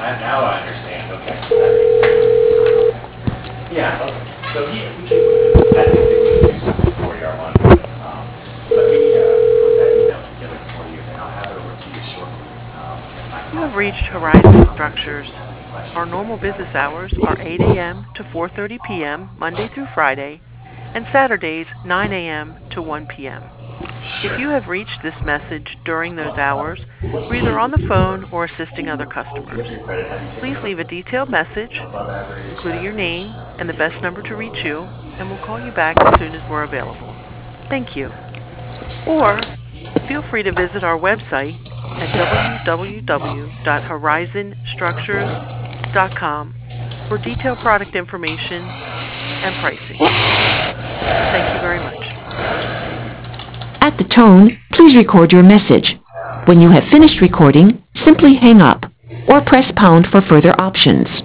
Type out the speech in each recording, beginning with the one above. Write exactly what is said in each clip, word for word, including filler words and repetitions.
now, now I understand. Okay, that makes sense. Okay. Yeah. Okay. So he, we can, I think that we can do something for you, Armand. Um, let me uh, put that email together for you, and I'll have it over to you shortly. Um, my You have contact reached information Horizon on there in case Structures. you have any Our questions normal or you have business any hours questions. are eight a m to four thirty p m Monday through Friday, and Saturdays nine a m to one p m If Sure. you have reached this message during those hours, we're either on the phone or assisting other customers. Give your credit. Have you taken Please a look leave a at detailed message, above average, including your average, name uh, and the pretty best good? number to reach you, and we'll call you back as soon as we're available. Thank you. Or feel free to visit our website at w w w dot horizon structures dot com for detailed product information and pricing. Thank you very much. At the tone, please record your message. When you have finished recording, simply hang up or press pound for further options.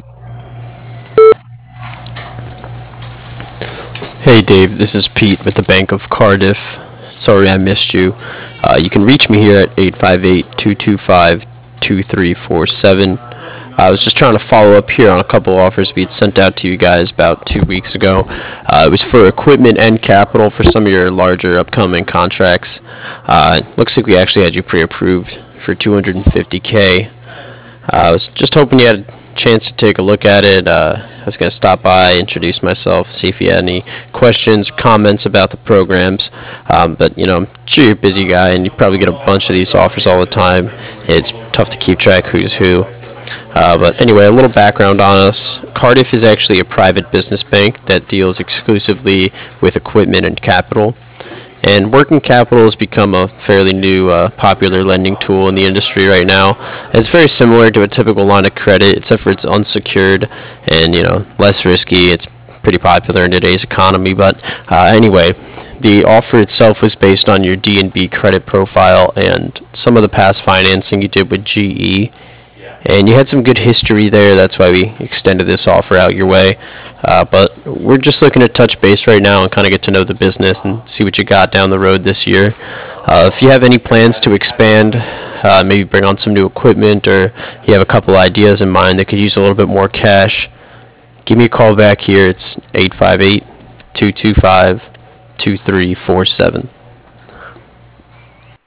Hey Dave, this is Pete with the Bank of Cardiff. Sorry I missed you. Uh, you can reach me here at eight five eight, two two five, two three four seven. I was just trying to follow up here on a couple offers we had sent out to you guys about two weeks ago. Uh, it was for equipment and capital for some of your larger upcoming contracts. Uh, looks like we actually had you pre-approved for two hundred fifty K. Uh, I was just hoping you had a chance to take a look at it. Uh, I was going to stop by, introduce myself, see if you had any questions, comments about the programs. Um, but, you know, I'm sure you're a busy guy and you probably get a bunch of these offers all the time. It's tough to keep track who's who. Uh, but anyway, a little background on us. Cardiff is actually a private business bank that deals exclusively with equipment and capital. And working capital has become a fairly new, uh, popular lending tool in the industry right now. It's very similar to a typical line of credit, except for it's unsecured and, you know, less risky. It's pretty popular in today's economy. But uh, anyway, the offer itself was based on your D and B credit profile and some of the past financing you did with G E. And you had some good history there. That's why we extended this offer out your way. Uh, but we're just looking to touch base right now and kind of get to know the business and see what you got down the road this year. Uh, if you have any plans to expand, uh, maybe bring on some new equipment, or you have a couple ideas in mind that could use a little bit more cash, give me a call back here. It's eight five eight, two two five, two three four seven.